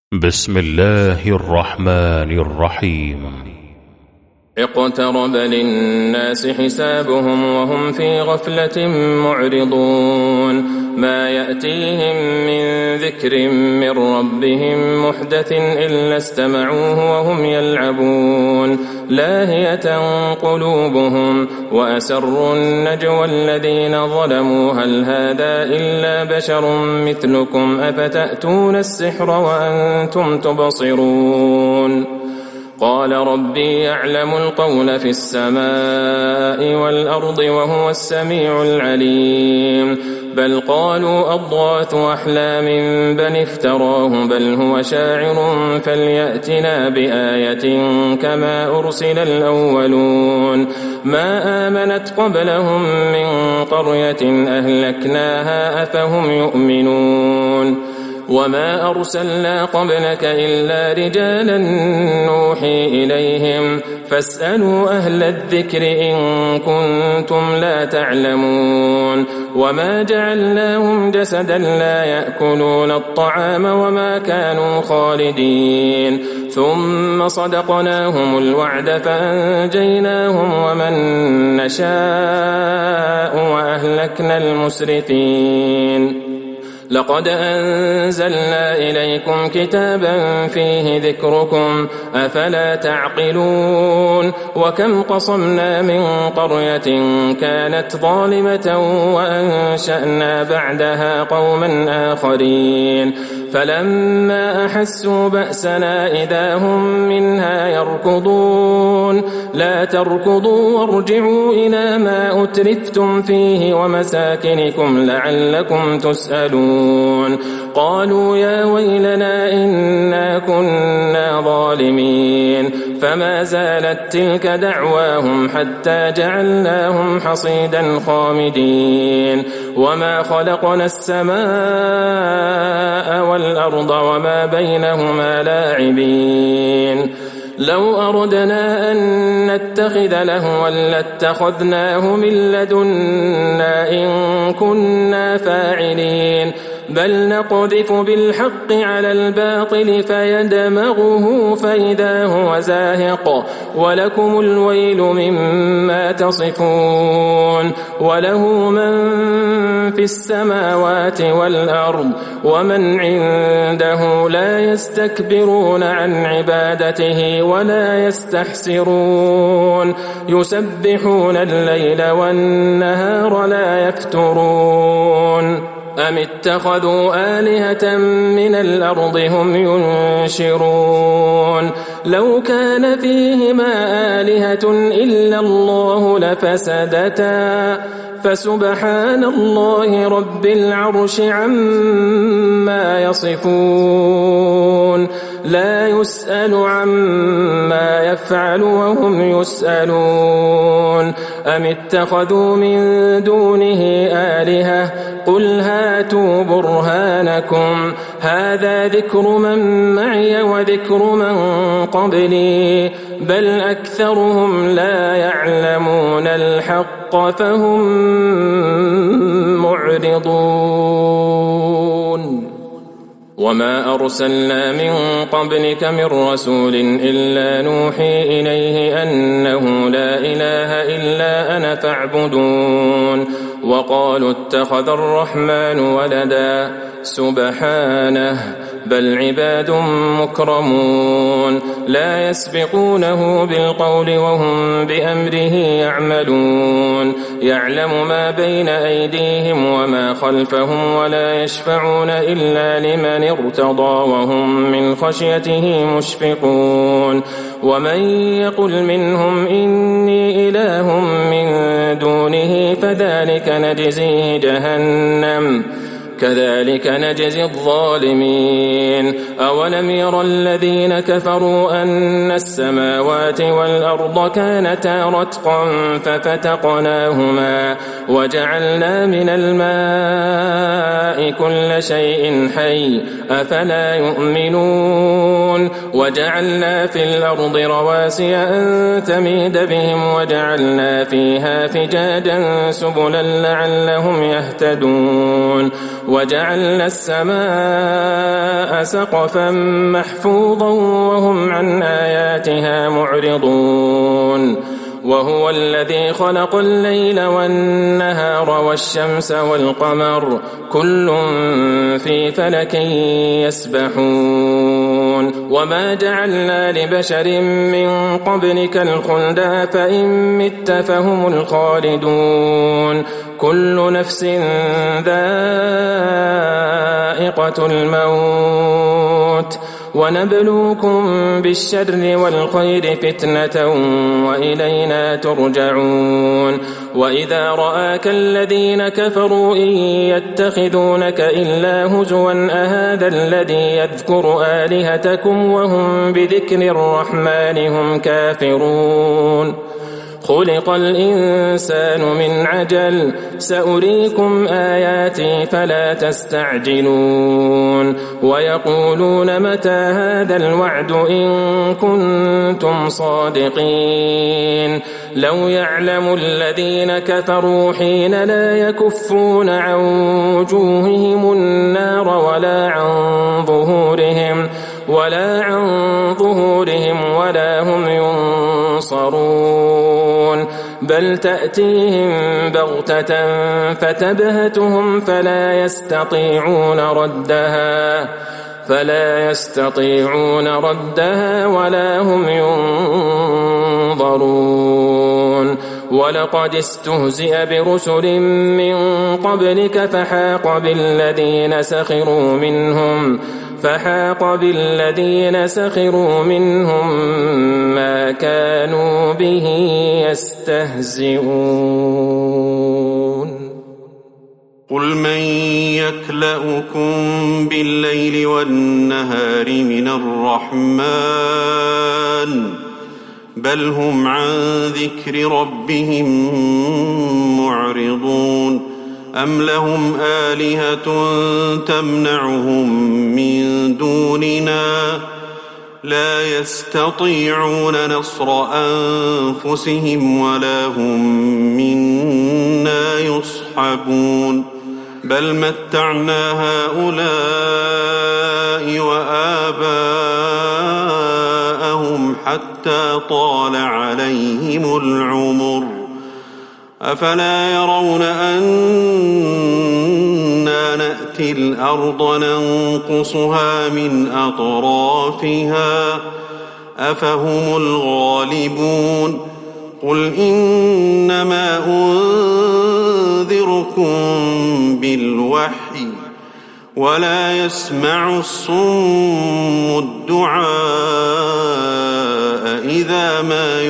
بسم الله الرحمن الرحيم. اقترب للناس حسابهم وهم في غفلة معرضون ما يأتيهم من ذكر من ربهم محدث إلا استمعوه وهم يلعبون لاهية قلوبهم وأسروا النجوى الذين ظلموا هل هذا إلا بشر مثلكم أفتأتون السحر وأنتم تبصرون قال ربي يعلم القول في السماء والأرض وهو السميع العليم بل قالوا أضغاث أحلام بل افتراه بل هو شاعر فليأتنا بآية كما أرسل الأولون ما آمنت قبلهم من قرية أهلكناها أفهم يؤمنون وما أرسلنا قبلك إلا رجالا نوحي إليهم فاسألوا أهل الذكر إن كنتم لا تعلمون وما جعلناهم جسدا لا يأكلون الطعام وما كانوا خالدين ثم صدقناهم الوعد فأنجيناهم ومن نشاء وأهلكنا المسرفين لقد أنزلنا إليكم كتابا فيه ذكركم أفلا تعقلون وكم قصمنا من قرية كانت ظالمة وأنشأنا بعدها قوما آخرين فلما أحسوا بأسنا إذا هم منها يركضون لا تركضوا وارجعوا إلى ما أترفتم فيه ومساكنكم لعلكم تسألون قالوا يا ويلنا إنا كنا ظالمين فما زالت تلك دعواهم حتى جعلناهم حصيدا خامدين وما خلقنا السماء والأرض وما بينهما لاعبين لو أردنا أن نتخذ لهوا لاتخذناه من لدنا إن كنا فاعلين بل نقذف بالحق على الباطل فيدمغه فإذا هو زاهق ولكم الويل مما تصفون وله من في السماوات والأرض ومن عنده لا يستكبرون عن عبادته ولا يستحسرون يسبحون الليل والنهار لا يفترون أم اتخذوا آلهة من الأرض هم ينشرون لو كان فيهما آلهة إلا الله لفسدتا فسبحان الله رب العرش عما يصفون لا يسأل عما يفعل وهم يسألون أم اتخذوا من دونه آلهة قل هاتوا برهانكم هذا ذكر من معي وذكر من قبلي بل أكثرهم لا يعلمون الحق فهم معرضون وما أرسلنا من قبلك من رسول إلا نوحي إليه أنه لا إله إلا أنا فاعبدون وقالوا اتخذ الرحمن ولدا سبحانه بل عباد مكرمون لا يسبقونه بالقول وهم بأمره يعملون يعلم ما بين أيديهم وما خلفهم ولا يشفعون إلا لمن ارتضى وهم من خشيته مشفقون ومن يقل منهم إني إله من دونه فذلك نجزيه جهنم كذلك نجزي الظالمين أولم ير الذين كفروا أن السماوات والأرض كانتا رتقا ففتقناهما وجعلنا من الماء كل شيء حي أفلا يؤمنون وجعلنا في الأرض رواسي أن تميد بهم وجعلنا فيها فجاجا سبلا لعلهم يهتدون وجعلنا السماء سقفا محفوظا وهم عن آياتها معرضون وهو الذي خلق الليل والنهار والشمس والقمر كل في فلك يسبحون وما جعلنا لبشر من قبلك الخلد فإن مت فهم الخالدون كل نفس ذائقة الموت ونبلوكم بالشر والخير فتنة وإلينا ترجعون وإذا رآك الذين كفروا إن يتخذونك إلا هزوا أهذا الذي يذكر آلهتكم وهم بذكر الرحمن هم كافرون خلق الإنسان من عجل سأريكم آياتي فلا تستعجلون ويقولون متى هذا الوعد إن كنتم صادقين لو يعلم الذين كفروا حين لا يكفون عن وجوههم النار ولا عن ظهورهم ولا هم ينصرون بل تأتيهم بغتة فتبهتهم فلا يستطيعون ردها ولا هم ينظرون ولقد استهزئ برسل من قبلك فحاق بالذين سخروا منهم ما كانوا به يستهزئون قل من يكلؤكم بالليل والنهار من الرحمن بل هم عن ذكر ربهم معرضون أم لهم آلهة تمنعهم من دوننا لا يستطيعون نصر أنفسهم ولا هم منا يصحبون بل متعنا هؤلاء وآباءهم حتى طال عليهم العمر أفلا يرون أنا نأتي الأرض ننقصها من أطرافها أفهم الغالبون قل إنما أنذركم بالوحي ولا يسمع الصم الدعاء إذا ما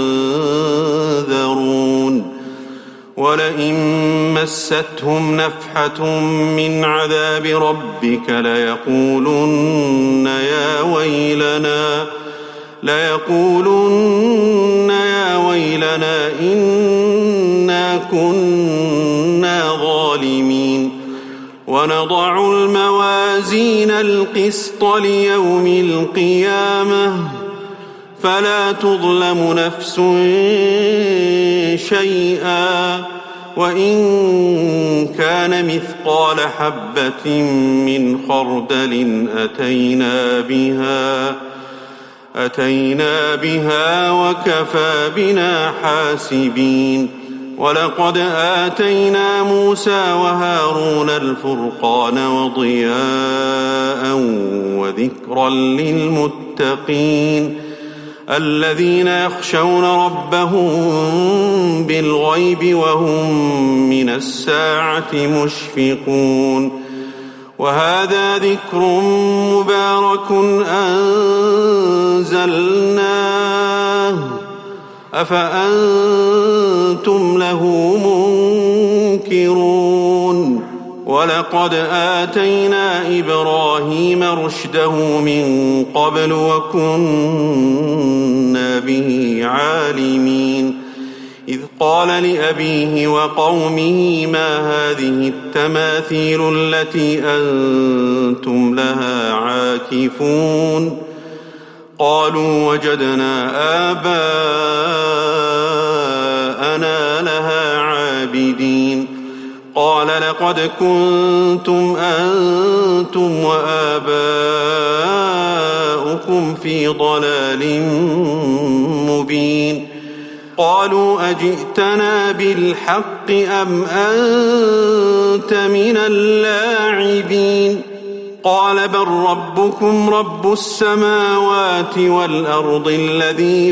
ينذرون ولئن مستهم نفحة من عذاب ربك ليقولن يا ويلنا إنا كنا ظالمين ونضع الموازين القسط ليوم القيامة فلا تظلم نفس شيئا وإن كان مثقال حبة من خردل أتينا بها وكفى بنا حاسبين ولقد آتينا موسى وهارون الفرقان وضياء وذكرا للمتقين الذين يخشون ربهم بالغيب وهم من الساعة مشفقون وهذا ذكر مبارك أنزلناه أفأنتم له منكرون ولقد آتينا إبراهيم رشده من قبل وكنا به عالمين إذ قال لأبيه وقومه ما هذه التماثيل التي أنتم لها عاكفون قالوا وجدنا آباءنا لها عابدين قال لقد كنتم أنتم وآباؤكم في ضلال مبين قالوا أجئتنا بالحق أم أنت من اللاعبين قال بل ربكم رب السماوات والأرض الذي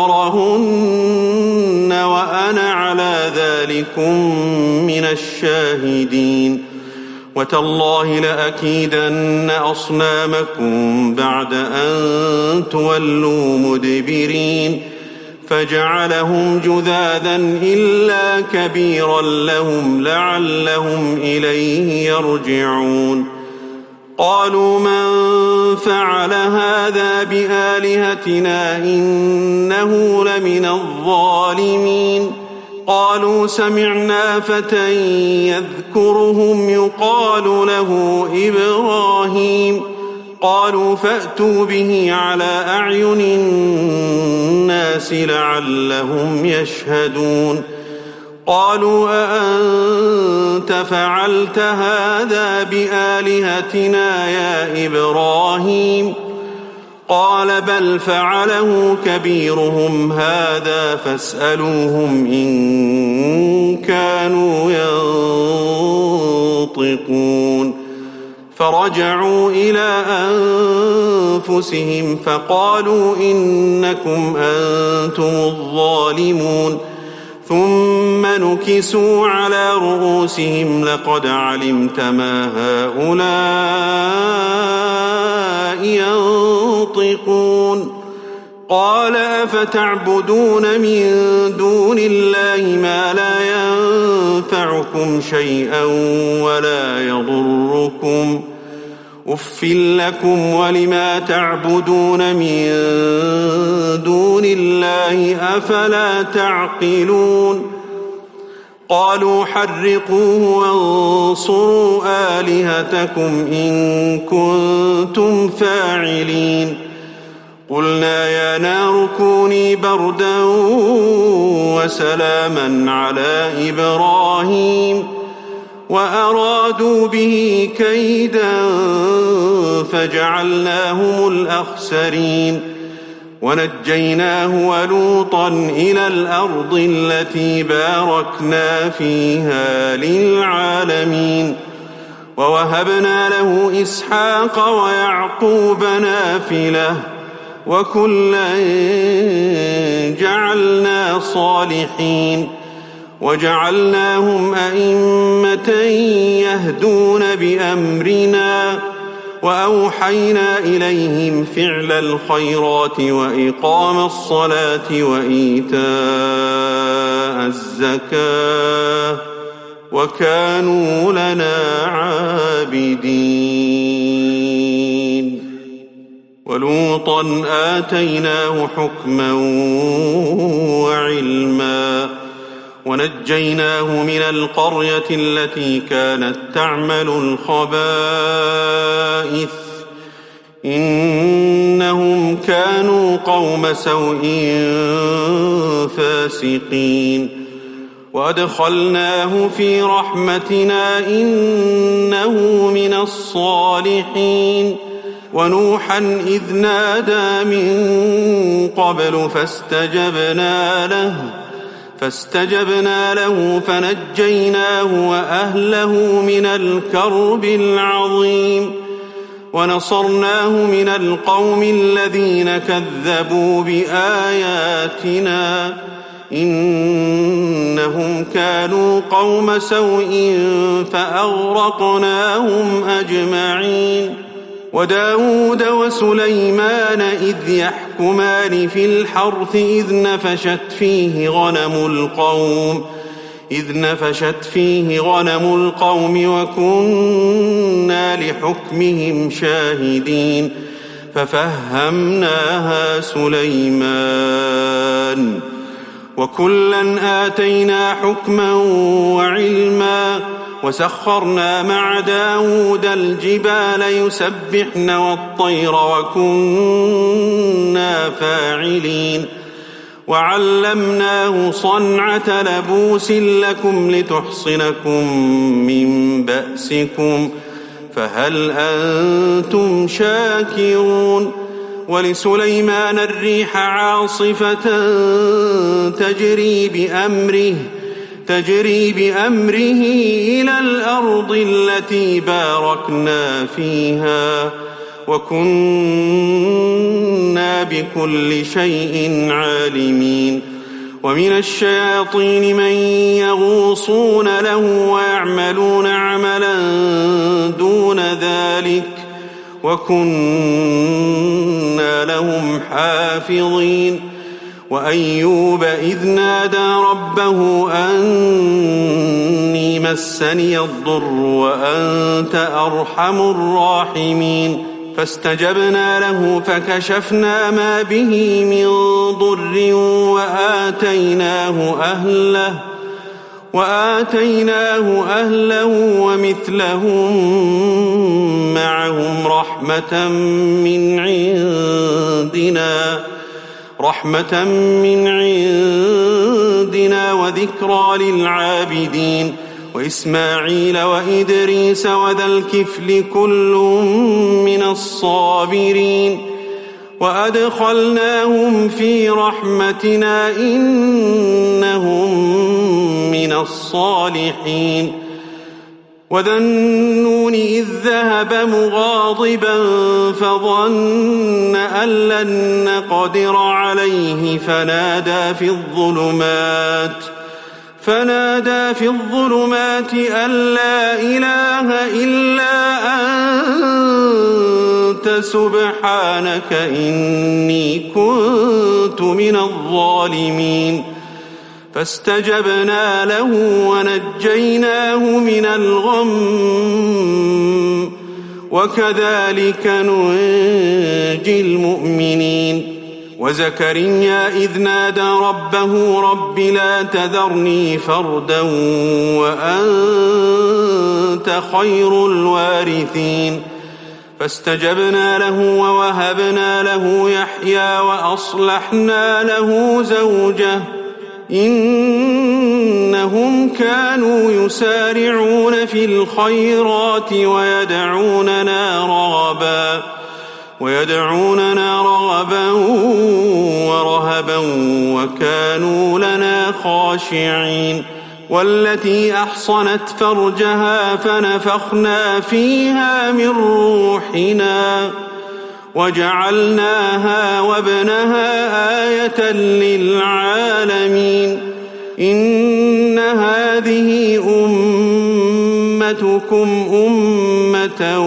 فطرهن وأنا على ذلكم من الشاهدين وتالله لأكيدن أصنامكم بعد أن تولوا مدبرين فجعلهم جذاذا إلا كبيرا لهم لعلهم إليه يرجعون قالوا من فعل هذا بآلهتنا إنه لمن الظالمين قالوا سمعنا فتى يذكرهم يقال له إبراهيم قالوا فأتوا به على أعين الناس لعلهم يشهدون قالوا أأنت فعلت هذا بآلهتنا يا إبراهيم قال بل فعله كبيرهم هذا فاسألوهم إن كانوا ينطقون فرجعوا إلى أنفسهم فقالوا إنكم أنتم الظالمون ثم نكسوا على رؤوسهم لقد علمت ما هؤلاء ينطقون قال أفتعبدون من دون الله ما لا ينفعكم شيئا ولا يضركم أف لكم ولما تعبدون من دون الله أفلا تعقلون قالوا حرقوه وانصروا آلهتكم إن كنتم فاعلين قلنا يا نار كوني بردا وسلاما على إبراهيم وأرادوا به كيدا فجعلناهم الأخسرين ونجيناه ولوطا إلى الأرض التي باركنا فيها للعالمين ووهبنا له إسحاق ويعقوب نافلة وكلا جعلنا صالحين وجعلناهم أئمة يهدون بأمرنا وأوحينا إليهم فعل الخيرات وإقام الصلاة وإيتاء الزكاة وكانوا لنا عابدين ولوطا آتيناه حكما وعلما ونجيناه من القرية التي كانت تعمل الخبائث إنهم كانوا قوم سوء فاسقين وأدخلناه في رحمتنا إنه من الصالحين ونوحا إذ نادى من قبل فاستجبنا له فنجيناه وأهله من الكرب العظيم ونصرناه من القوم الذين كذبوا بآياتنا إنهم كانوا قوم سوء فأغرقناهم أجمعين وداود وسليمان إذ يحكمان في الحرث إذ نفشت فيه غنم القوم وكنا لحكمهم شاهدين ففهمناها سليمان وكلا آتينا حكما وعلما وسخرنا مع داود الجبال يسبحن والطير وكنا فاعلين وعلمناه صنعة لبوس لكم لتحصنكم من بأسكم فهل أنتم شاكرون ولسليمان الريح عاصفة تجري بأمره إلى الأرض التي باركنا فيها وكنا بكل شيء عالمين ومن الشياطين من يغوصون له ويعملون عملا دون ذلك وكنا لهم حافظين وأيوب إذ نادى ربه أني مسني الضر وأنت أرحم الراحمين فاستجبنا له فكشفنا ما به من ضر وآتيناه أهله ومثلهم معهم رحمة من عندنا وذكرى للعابدين وإسماعيل وإدريس وذا الكفل كل من الصابرين وأدخلناهم في رحمتنا إنهم من الصالحين وذا النون إذ ذهب مغاضبا فظن أن لن نقدر عليه فنادى في الظلمات أن لا إله إلا أنت سبحانك إني كنت من الظالمين فاستجبنا له ونجيناه من الغم وكذلك ننجي المؤمنين وزكريا إذ نادى ربه رب لا تذرني فردا وأنت خير الوارثين فاستجبنا له ووهبنا له يحيى وأصلحنا له زوجه إنهم كانوا يسارعون في الخيرات ويدعوننا رغبا ورهبا وكانوا لنا خاشعين والتي أحصنت فرجها فنفخنا فيها من روحنا وجعلناها وابنها آية للعالمين إن هذه أمتكم أمة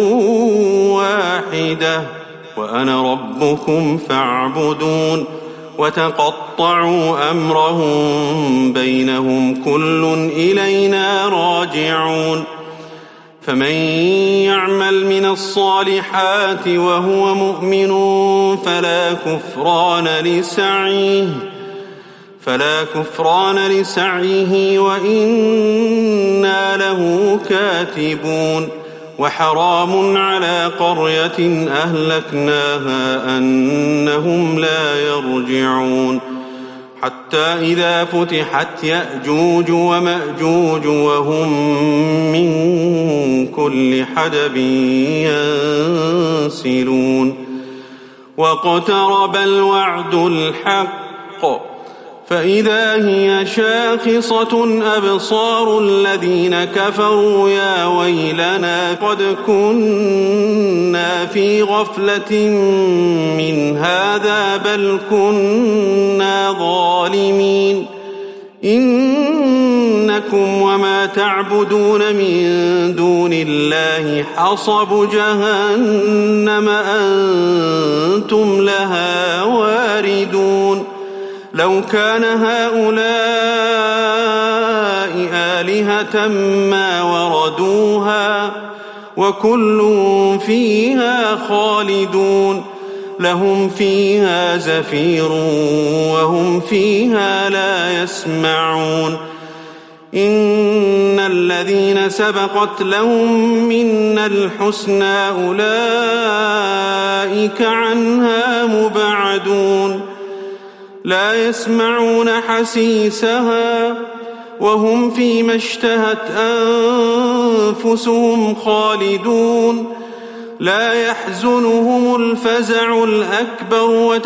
واحدة وأنا ربكم فاعبدون وتقطعوا أمرهم بينهم كل إلينا راجعون فمن يعمل من الصالحات وهو مؤمن فلا كفران لسعيه وإنا له كاتبون وحرام على قرية أهلكناها أنهم لا يرجعون حتى إذا فتحت يأجوج ومأجوج وهم من كل حدب ينسلون واقترب الوعد الحق فإذا هي شاخصة أبصار الذين كفروا يا ويلنا قد كنا في غفلة من هذا بل كنا ظالمين إنكم وما تعبدون من دون الله حصب جهنم أنتم لها واردون لو كان هؤلاء آلهة ما وردوها وكل فيها خالدون لهم فيها زفير وهم فيها لا يسمعون إن الذين سبقت لهم منا الحسنى أولئك عنها مبعدون لا يسمعون حسيسها وهم فيما اشتهت أنفسهم خالدون لا يحزنهم الفزع الأكبر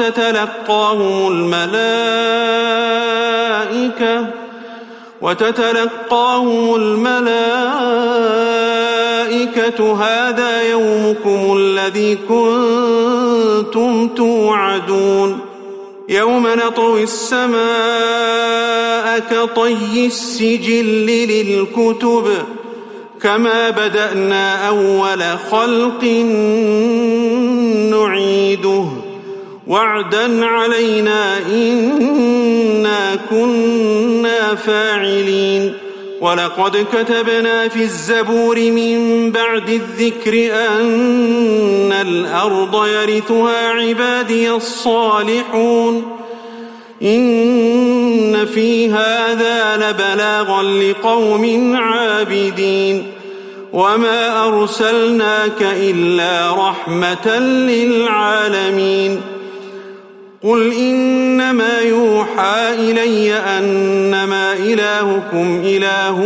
وتتلقاهم الملائكة هذا يومكم الذي كنتم توعدون يوم نطوي السماء كطي السجل للكتب كما بدأنا أول خلق نعيده وعدا علينا إنا كنا فاعلين ولقد كتبنا في الزبور من بعد الذكر أن الأرض يرثها عبادي الصالحون إن في هذا لبلاغا لقوم عابدين وما أرسلناك إلا رحمة للعالمين قل إنما يوحى إلي أنما إلهكم إله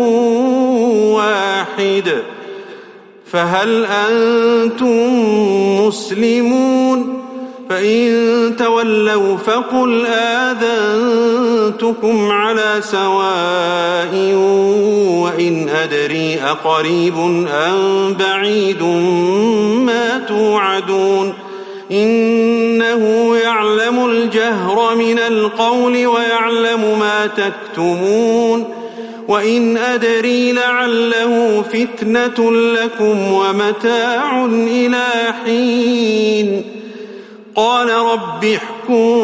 واحد فهل أنتم مسلمون فإن تولوا فقل آذنتكم على سواء وإن أدري أقريب أم بعيد ما توعدون إنه يعلم الجهر من القول ويعلم ما تكتمون وإن أدري لعله فتنة لكم ومتاع إلى حين قال رب احكم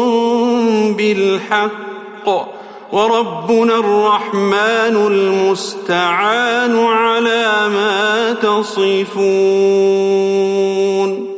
بالحق وربنا الرحمن المستعان على ما تصفون